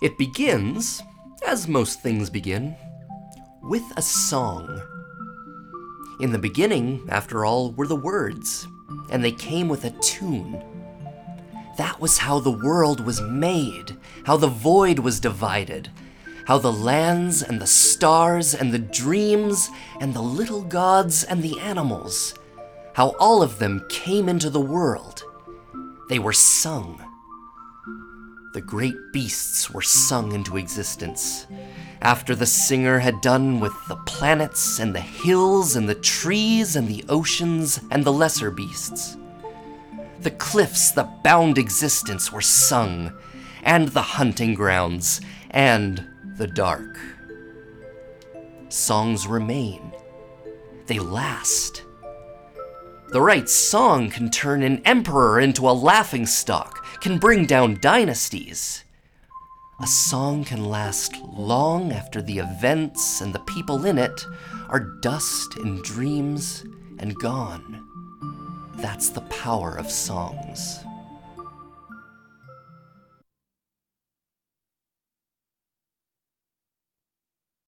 It begins, as most things begin, with a song. In the beginning, after all, were the words, and they came with a tune. That was how the world was made, how the void was divided, how the lands and the stars and the dreams and the little gods and the animals, how all of them came into the world. They were sung. The great beasts were sung into existence. After the singer had done with the planets and the hills and the trees and the oceans and the lesser beasts. The cliffs that bound existence were sung, and the hunting grounds, and the dark. Songs remain. They last. The right song can turn an emperor into a laughingstock, can bring down dynasties. A song can last long after the events and the people in it are dust and dreams and gone. That's the power of songs.